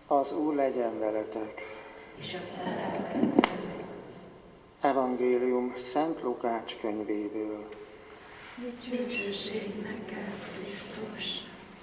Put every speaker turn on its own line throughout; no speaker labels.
Az Úr legyen veletek.
És a te lelkedben.
Evangélium Szent Lukács könyvéből.
Dicsőség neked, Krisztus!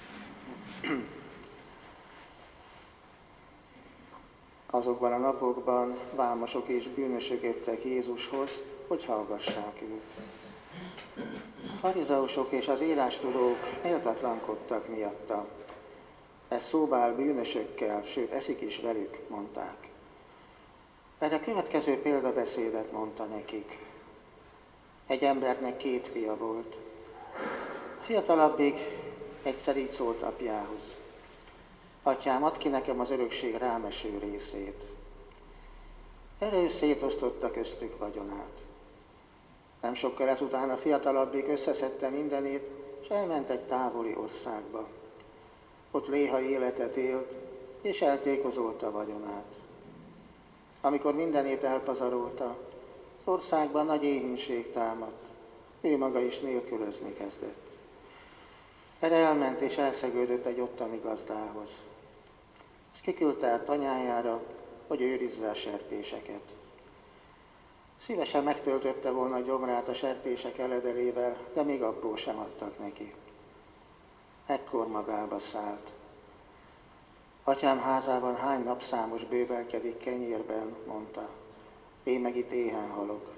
Azokban a napokban vámosok és bűnösök jöttek Jézushoz, hogy hallgassák őt. A farizeusok és az írástudók méltatlankodtak miatta. Ez szóba áll bűnösökkel, sőt eszik is velük, mondták. Erre következő példabeszédet mondta nekik. Egy embernek 2 fia volt. A fiatalabbik egyszer így szólt apjához. Atyám, add ki nekem az örökség rámeső részét. Erre ő szétosztotta köztük vagyonát. Nem sokkal ezután a fiatalabbik összeszedte mindenét, és elment egy távoli országba. Ott léhai életet élt, és eltékozolta vagyonát. Amikor mindenét elpazarolta, az országban nagy éhínség támadt, ő maga is nélkülözni kezdett. Erre elment és elszegődött egy ottani gazdához. Ezt kiküldte el tanyájára, hogy őrizze a sertéseket. Szívesen megtöltötte volna a gyomrát a sertések eledelével, de még abból sem adtak neki. Ekkor magába szállt. Atyám házában hány napszámos bővelkedik kenyérben, mondta. Én meg itt éhen halok.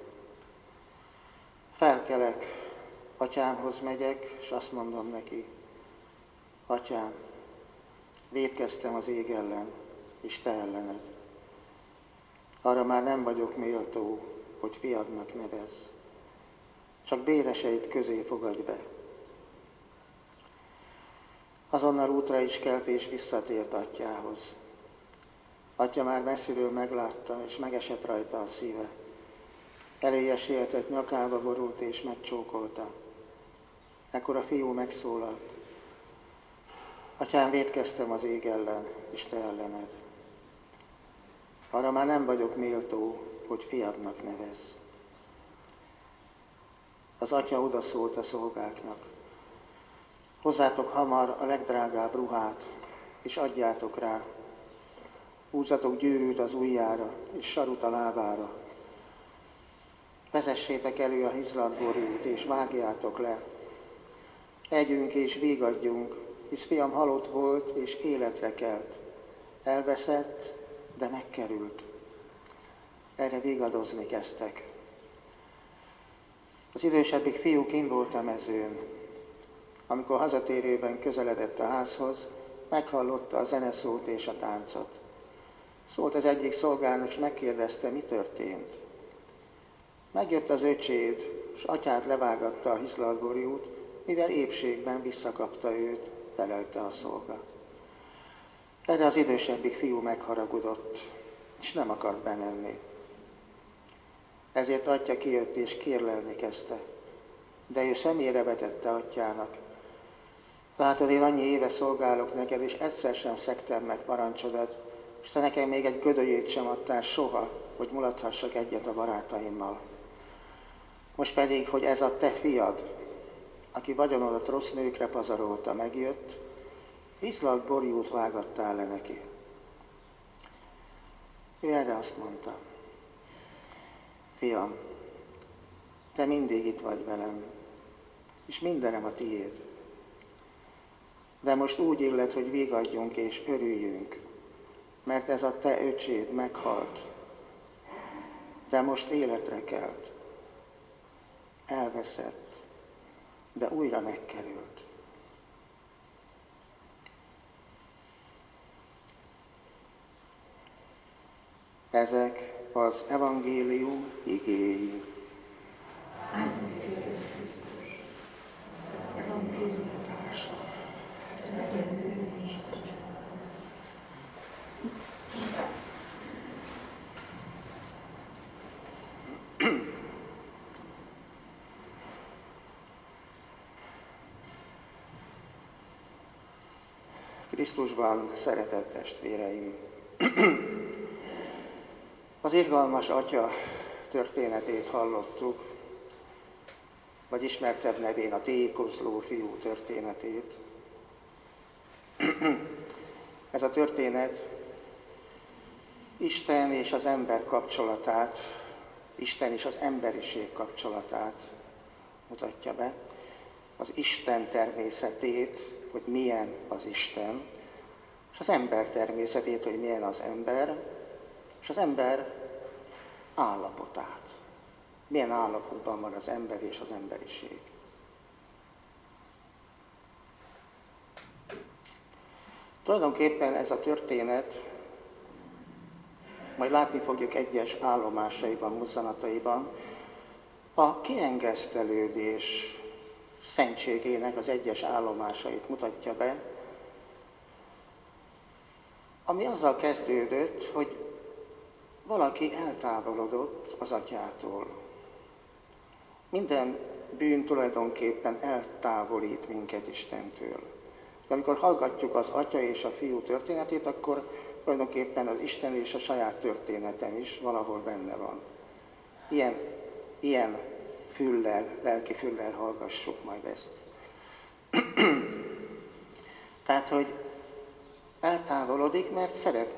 Felkelek, atyámhoz megyek, és azt mondom neki. Atyám, vétkeztem az ég ellen, és te ellened. Arra már nem vagyok méltó, hogy fiadnak nevezz. Csak béreseid közé fogadj be. Azonnal útra is kelt és visszatért atyához. Atya már messziről meglátta, és megesett rajta a szíve. Eléje sietett, nyakába borult és megcsókolta. Ekkor a fiú megszólalt. Atyám, vétkeztem az ég ellen, és te ellened. Arra már nem vagyok méltó, hogy fiadnak nevezz. Az atya odaszólt a szolgáknak. Hozzátok hamar a legdrágább ruhát, és adjátok rá. Húzzatok gyűrűt az ujjára, és sarut a lábára. Vezessétek elő a hizlatborút, és vágjátok le. Együnk és vígadjunk, hisz fiam halott volt, és életre kelt. Elveszett, de megkerült. Erre vigadozni kezdtek. Az idősebbik fiú kint volt a mezőn. Amikor hazatérőben közeledett a házhoz, meghallotta a zeneszót és a táncot. Szólt az egyik szolgának, és megkérdezte, mi történt. Megjött az öcséd, és atyát levágatta a hizlatborút, mivel épségben visszakapta őt, felelte a szolga. Erre az idősebbik fiú megharagudott, és nem akart bemenni. Ezért atya kijött és kérlelni kezdte, de ő szemére vetette atyának. Látod, én annyi éve szolgálok neked, és egyszer sem szegtem meg parancsodat, és te nekem még egy gödölyét sem adtál soha, hogy mulathassak egyet a barátaimmal. Most pedig, hogy ez a te fiad, aki vagyonodat rossz nőkre pazarolta, megjött, hizlatborút vágattál le neki. Ő erre azt mondta, fiam, te mindig itt vagy velem, és mindenem a tiéd. De most úgy illet, hogy vigadjunk és örüljünk, mert ez a te öcséd meghalt, de most életre kelt. Elveszett, de újra megkerült. Ezek az evangélium igéi. Krisztusban szeretett testvéreim! Az irgalmas atya történetét hallottuk, vagy ismertebb nevén a tékozló fiú történetét. Ez a történet Isten és az ember kapcsolatát, Isten és az emberiség kapcsolatát mutatja be, az Isten természetét, hogy milyen az Isten, és az ember természetét, hogy milyen az ember, és az ember állapotát. Milyen állapotban van az ember és az emberiség. Tulajdonképpen ez a történet, majd látni fogjuk egyes állomásaiban, mozzanataiban, a kiengesztelődés szentségének az egyes állomásait mutatja be, ami azzal kezdődött, hogy valaki eltávolodott az atyától. Minden bűn tulajdonképpen eltávolít minket Istentől. De amikor hallgatjuk az Atya és a Fiú történetét, akkor tulajdonképpen az Isten és a saját történetem is valahol benne van. Ilyen füllel, lelki füllel hallgassuk majd ezt. Tehát, hogy eltávolodik, mert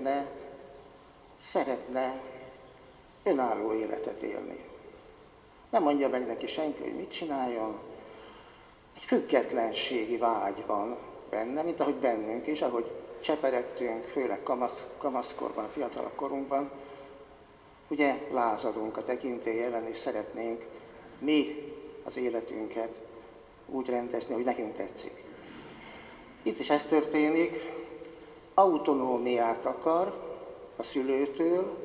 szeretne önálló életet élni. Nem mondja meg neki senki, hogy mit csináljon. Egy függetlenségi vágy van benne, mint ahogy bennünk is, ahogy cseperedtünk, főleg kamaszkorban, fiatalabb korunkban, ugye lázadunk a tekintély ellen, és szeretnénk mi az életünket úgy rendezni, hogy nekünk tetszik. Itt is ez történik, autonómiát akar a szülőtől,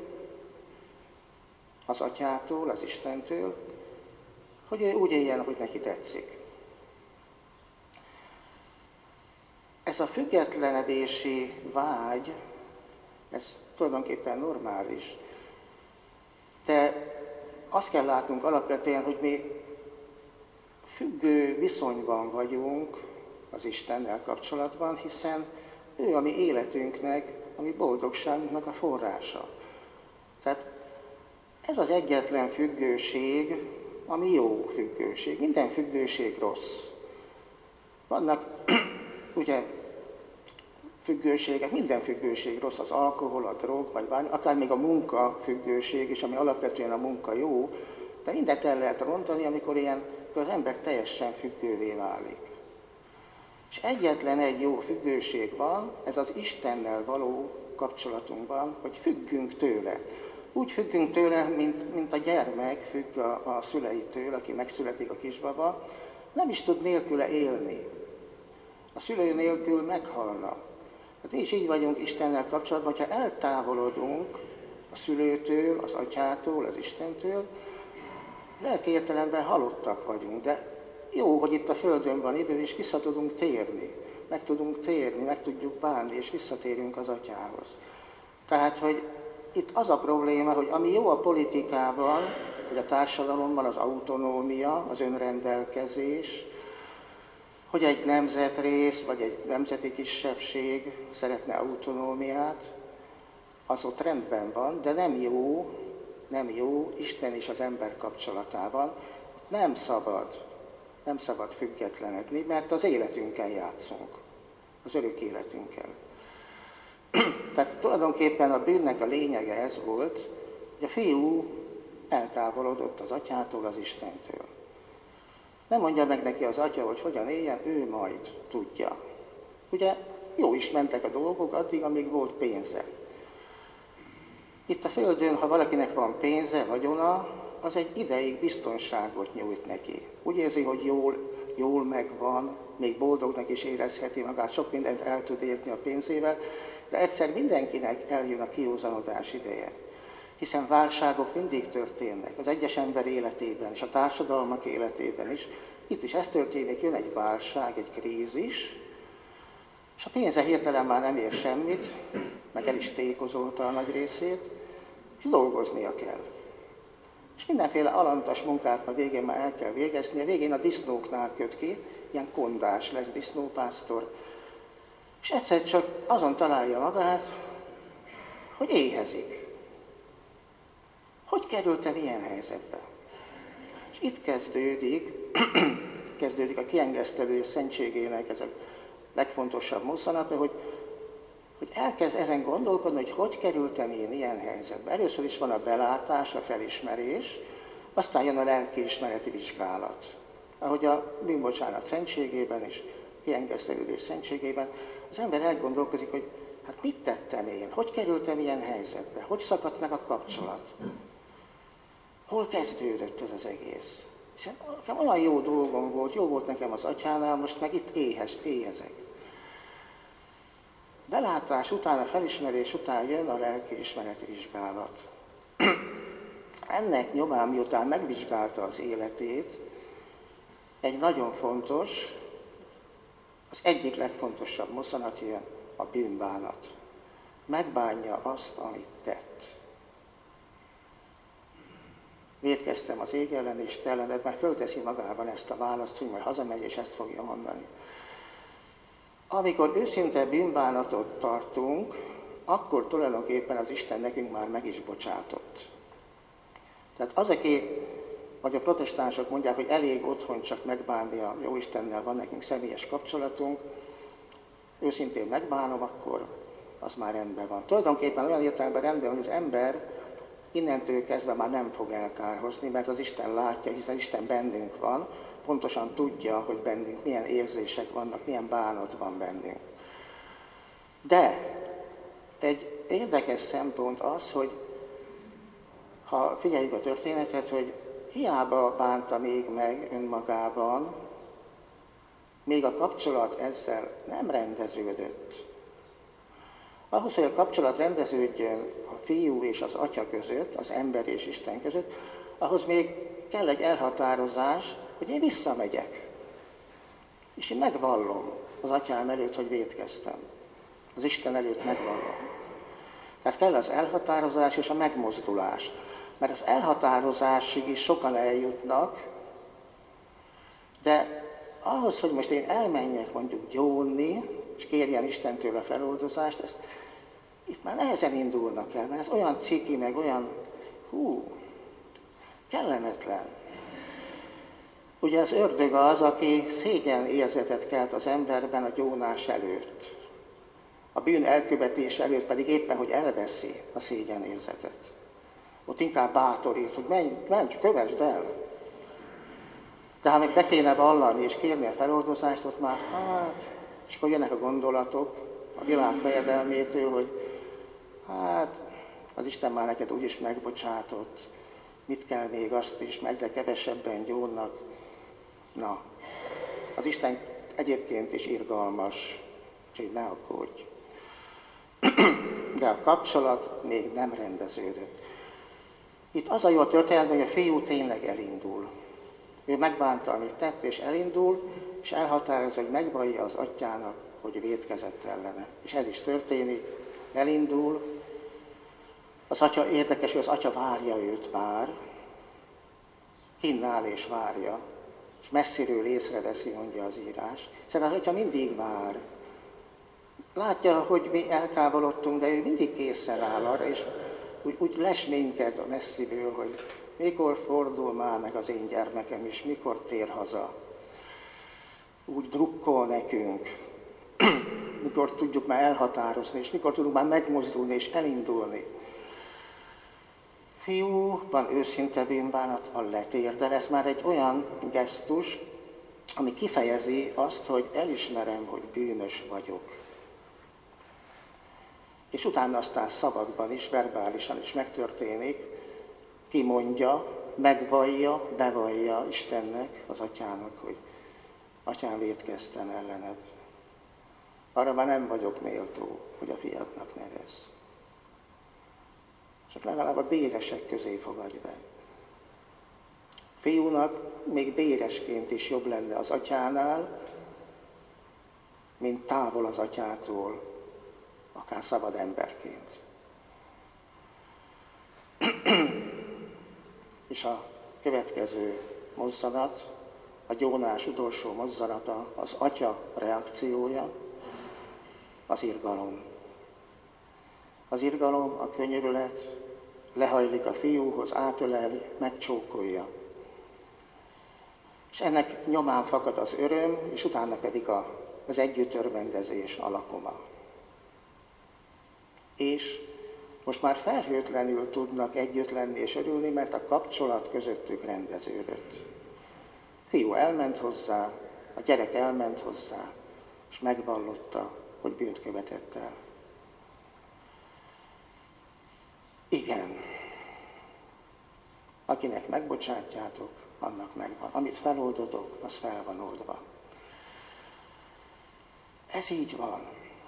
az atyától, az Istentől, hogy ő úgy éljen, hogy neki tetszik. Ez a függetlenedési vágy, ez tulajdonképpen normális. De azt kell látnunk alapvetően, hogy mi függő viszonyban vagyunk az Istennel kapcsolatban, hiszen ő a mi életünknek, a mi boldogságunknak a forrása. Tehát ez az egyetlen függőség, ami jó függőség. Minden függőség rossz. Vannak ugye függőségek, minden függőség rossz, az alkohol, a drog, vagy bármi, akár még a munka függőség is, ami alapvetően a munka jó, de mindent el lehet rontani, amikor az ember teljesen függővé válik. És egyetlen egy jó függőség van, ez az Istennel való kapcsolatunkban, hogy függünk tőle. Úgy függünk tőle, mint a gyermek függ a szüleitől, aki megszületik a kisbaba, nem is tud nélküle élni. A szülő nélkül meghalna. Hát mi is így vagyunk Istennel kapcsolatban, hogyha eltávolodunk a szülőtől, az atyától, az Istentől, lelki értelemben halottak vagyunk, de jó, hogy itt a Földön van idő, és vissza tudunk térni. Meg tudunk térni, meg tudjuk bánni, és visszatérünk az atyához. Tehát, hogy itt az a probléma, hogy ami jó a politikában, hogy a társadalomban az autonómia, az önrendelkezés, hogy egy nemzetrész, vagy egy nemzeti kisebbség szeretne autonómiát, az ott rendben van, de nem jó Isten és az ember kapcsolatában. Nem szabad függetlenedni, mert az életünkkel játszunk, az örök életünkkel. Tehát tulajdonképpen a bűnnek a lényege ez volt, hogy a fiú eltávolodott az atyától, az Istentől. Nem mondja meg neki az atya, hogy hogyan éljen, ő majd tudja. Ugye jó is mentek a dolgok addig, amíg volt pénze. Itt a Földön, ha valakinek van pénze, vagyona, az egy ideig biztonságot nyújt neki. Úgy érzi, hogy jól megvan, még boldognak is érezheti magát, sok mindent el tud érni a pénzével, de egyszer mindenkinek eljön a kiózanodás ideje. Hiszen válságok mindig történnek az egyes ember életében, és a társadalmak életében is. Itt is ez történik, jön egy válság, egy krízis, és a pénze hirtelen már nem ér semmit, meg el is tékozolta a nagy részét, és dolgoznia kell. És mindenféle alantas munkát a végén már el kell végezni, a végén a disznóknál köt ki, ilyen kondás lesz, disznópásztor, és egyszer csak azon találja magát, hogy éhezik. Hogy kerültem ilyen helyzetbe? És itt kezdődik a kiengesztelő szentségének ez a legfontosabb mozzanata, hogy elkezd ezen gondolkodni, hogy kerültem én ilyen helyzetbe. Először is van a belátás, a felismerés, aztán jön a lelkiismereti vizsgálat. Ahogy a bűnbocsánat szentségében és kiengesztelődés szentségében, az ember elgondolkozik, hogy hát mit tettem én, hogy kerültem ilyen helyzetbe, hogy szakadt meg a kapcsolat, hol kezdődött ez az egész. És olyan jó dolgom volt, jó volt nekem az atyánál, most meg itt éhezek. Belátás után, a felismerés után jön a lelkiismereti vizsgálat. Ennek nyomán, miután megvizsgálta az életét, egy nagyon fontos, az egyik legfontosabb mozzanat jön, a bűnbánat. Megbánja azt, amit tett. Vétkeztem az ég ellen és te ellened, mert fölteszi magában ezt a választ, hogy majd hazamegy és ezt fogja mondani. Amikor őszinte bűnbánatot tartunk, akkor tulajdonképpen az Isten nekünk már meg is bocsátott. Tehát az, vagy a protestánsok mondják, hogy elég otthon csak megbánni a Jóistennel, van nekünk személyes kapcsolatunk, őszintén megbánom, akkor az már rendben van. Tulajdonképpen olyan értelemben rendben, hogy az ember innentől kezdve már nem fog elkárhozni, mert az Isten látja, hiszen Isten bennünk van, pontosan tudja, hogy bennünk milyen érzések vannak, milyen bánat van bennünk. De egy érdekes szempont az, hogy ha figyeljük a történetet, hogy hiába bánta még meg önmagában, még a kapcsolat ezzel nem rendeződött. Ahhoz, hogy a kapcsolat rendeződjön a fiú és az atya között, az ember és Isten között, ahhoz még kell egy elhatározás, hogy én visszamegyek. És én megvallom az atyám előtt, hogy vétkeztem. Az Isten előtt megvallom. Tehát kell az elhatározás és a megmozdulás. Mert az elhatározásig is sokan eljutnak, de ahhoz, hogy most én elmenjek mondjuk gyónni, és kérjen Istentől a feloldozást, itt már nehezen indulnak el, mert ez olyan ciki, meg olyan, kellemetlen. Ugye az ördög az, aki szégyen érzetet kelt az emberben a gyónás előtt. A bűn elkövetés előtt pedig éppen, hogy elveszi a szégyen érzetet. Ott inkább bátorít, hogy menj, kövesd el. De ha meg be kéne vallani és kérni a feloldozást, ott már, és akkor jönnek a gondolatok a világ fejedelmétől, hogy az Isten már neked úgyis megbocsátott, mit kell még azt is, meg egyre kevesebben gyónnak. Na, az Isten egyébként is irgalmas, úgyhogy ne aggódj. De a kapcsolat még nem rendeződött. Itt az a jó a történet, hogy a fiú tényleg elindul. Ő megbánta, amit tett, és elindul, és elhatározza, hogy megvallja az atyának, hogy vétkezett ellene. És ez is történik, elindul. Az atya, érdekes, hogy az atya várja őt már, kinn áll és várja, és messziről észreveszi, mondja az írás. Szóval az atya mindig vár. Látja, hogy mi eltávolodtunk, de ő mindig készen áll arra, és úgy lesménked a messziből, hogy mikor fordul már meg az én gyermekem, és mikor tér haza. Úgy drukkol nekünk, mikor tudjuk már elhatározni, és mikor tudunk már megmozdulni és elindulni. Fiúban őszinte bűnbánat, a letérdel, ez már egy olyan gesztus, ami kifejezi azt, hogy elismerem, hogy bűnös vagyok. És utána aztán szavakban is, verbálisan is megtörténik, kimondja, megvallja, bevallja Istennek, az atyának, hogy atyám, vétkeztem ellened. Arra már nem vagyok méltó, hogy a fiadnak nevez. Csak legalább a béresek közé fogadj be. Fiúnak még béresként is jobb lenne az atyánál, mint távol az atyától, akár szabad emberként. És a következő mozzanat, a gyónás utolsó mozzanata, az atya reakciója, az irgalom. Az irgalom, a könyörület, lehajlik a fiúhoz, átöleli, megcsókolja. És ennek nyomán fakad az öröm, és utána pedig az együtt örvendezés alakoma. És most már felhőtlenül tudnak együtt lenni és örülni, mert a kapcsolat közöttük rendeződött. Fiú elment hozzá, a gyerek elment hozzá, és megvallotta, hogy bűnt követett el. Igen, akinek megbocsátjátok, annak megvan. Amit feloldotok, az fel van oldva. Ez így van.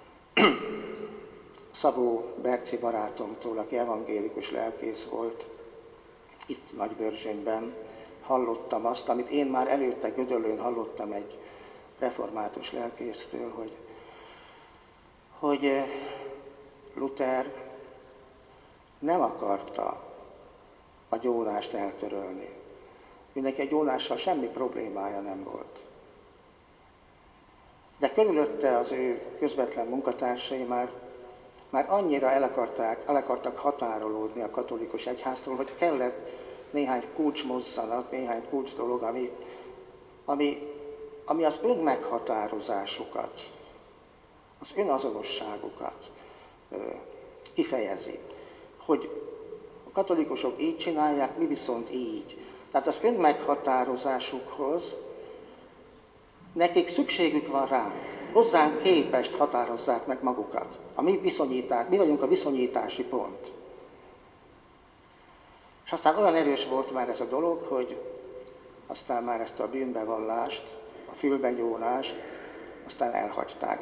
Szabó Berci barátomtól, aki evangélikus lelkész volt, itt Nagybörzsönyben, hallottam azt, amit én már előtte Gödöllőn hallottam egy református lelkésztől, hogy Luther nem akarta a gyónást eltörölni. Mindenki a gyónással semmi problémája nem volt. De körülötte az ő közvetlen munkatársai már annyira el akartak határolódni a katolikus egyháztól, hogy kellett néhány kulcsmozzanat, néhány kulcs dolog, ami az önmeghatározásukat, az önazonosságukat kifejezi. Hogy a katolikusok így csinálják, mi viszont így. Tehát az önmeghatározásukhoz nekik szükségük van ránk. Hozzánk képest határozzák meg magukat. Mi vagyunk a viszonyítási pont. És aztán olyan erős volt már ez a dolog, hogy aztán már ezt a bűnbevallást, a fülbenyólást, aztán elhagyták.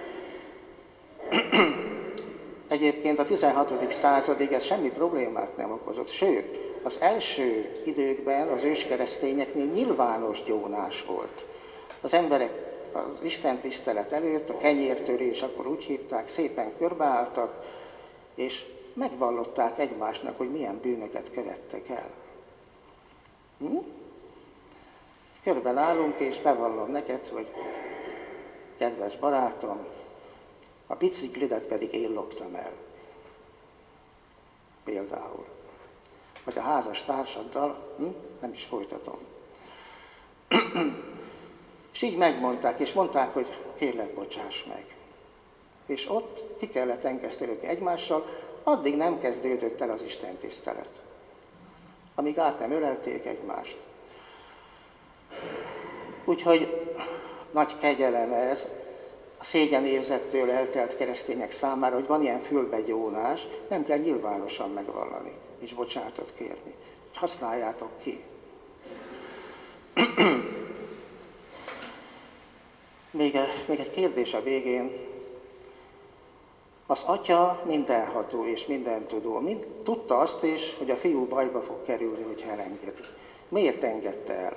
Egyébként a 16. századig ez semmi problémát nem okozott. Sőt, az első időkben az őskeresztényeknél nyilvános gyónás volt. Az emberek az Isten tisztelet előtt, a kenyértörés, akkor úgy hívták, szépen körbeálltak, és megvallották egymásnak, hogy milyen bűnöket követtek el. Körben állunk, és bevallom neked, hogy kedves barátom, a biciklidet pedig én loptam el. Például. Vagy a házas társaddal, nem is folytatom. És így megmondták, és mondták, hogy kérlek, bocsáss meg. És ott ki kellett engesztelődni egymással, addig nem kezdődött el az Isten tisztelet. Amíg át nem ölelték egymást. Úgyhogy nagy kegyelem ez a szégyenérzettől eltelt keresztények számára, hogy van ilyen fülbegyónás, nem kell nyilvánosan megvallani, és bocsánatot kérni. Használjátok ki. Még egy kérdés a végén. Az Atya mindenható és mindentudó. Tudta azt is, hogy a fiú bajba fog kerülni, hogyha elengedi. Miért engedte el?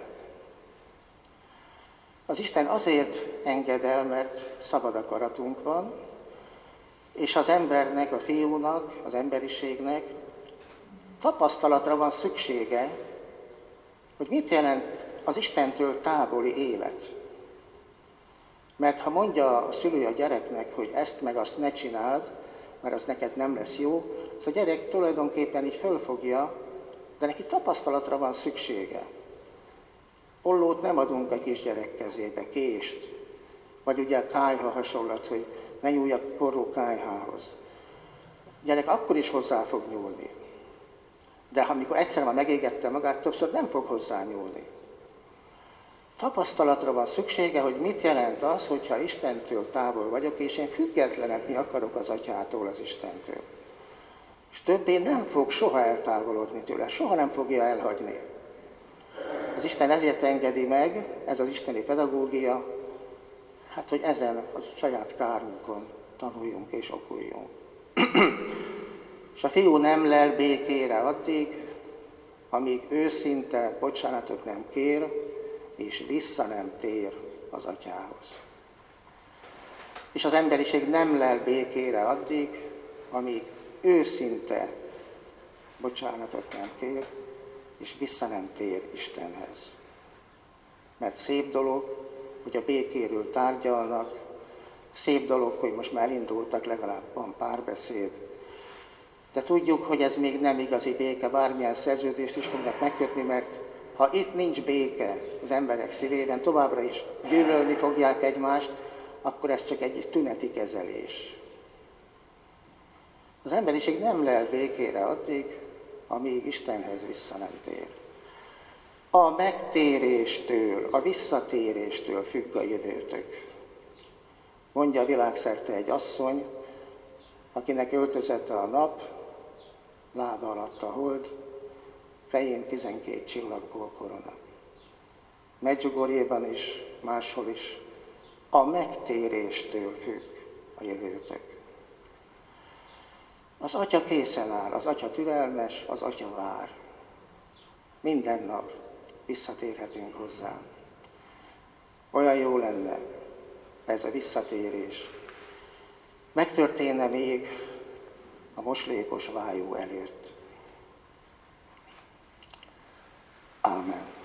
Az Isten azért enged el, mert szabad akaratunk van, és az embernek, a fiúnak, az emberiségnek tapasztalatra van szüksége, hogy mit jelent az Istentől távoli élet. Mert ha mondja a szülő a gyereknek, hogy ezt meg azt ne csináld, mert az neked nem lesz jó, az a gyerek tulajdonképpen így fölfogja, de neki tapasztalatra van szüksége. Ollót nem adunk a kisgyerek kezébe, kést, vagy ugye a kályha hasonlat, hogy ne nyúlj a forró kályhához. A gyerek akkor is hozzá fog nyúlni. De amikor egyszer már megégette magát, többször nem fog hozzá nyúlni. Tapasztalatra van szüksége, hogy mit jelent az, hogyha Istentől távol vagyok, és én függetlenedni akarok az Atyától, az Istentől. És többé nem fog soha eltávolodni tőle, soha nem fogja elhagyni. Az Isten ezért engedi meg, ez az isteni pedagógia, hát, hogy ezen a saját kárunkon tanuljunk és okuljunk. És a fiú nem lel békére addig, amíg őszinte bocsánatot nem kér, és vissza nem tér az Atyához. És az emberiség nem lel békére addig, amíg őszinte bocsánatot nem kér, és vissza nem tér Istenhez. Mert szép dolog, hogy a békéről tárgyalnak, szép dolog, hogy most már indultak, legalább van párbeszéd, de tudjuk, hogy ez még nem igazi béke, bármilyen szerződést is fognak megkötni, mert ha itt nincs béke az emberek szívében, továbbra is gyűlölni fogják egymást, akkor ez csak egy tüneti kezelés. Az emberiség nem lel békére addig, amíg Istenhez vissza nem tér. A megtéréstől, a visszatéréstől függ a jövőtök. Mondja világszerte egy asszony, akinek öltözete a nap, lába alatt a hold, fején 12 csillagból korona. Medjugorjéban is, máshol is a megtéréstől függ a jövőtök. Az Atya készen áll, az Atya türelmes, az Atya vár. Minden nap visszatérhetünk hozzá. Olyan jó lenne ez a visszatérés. Megtörténne még a moslékos vájú előtt. Ámen.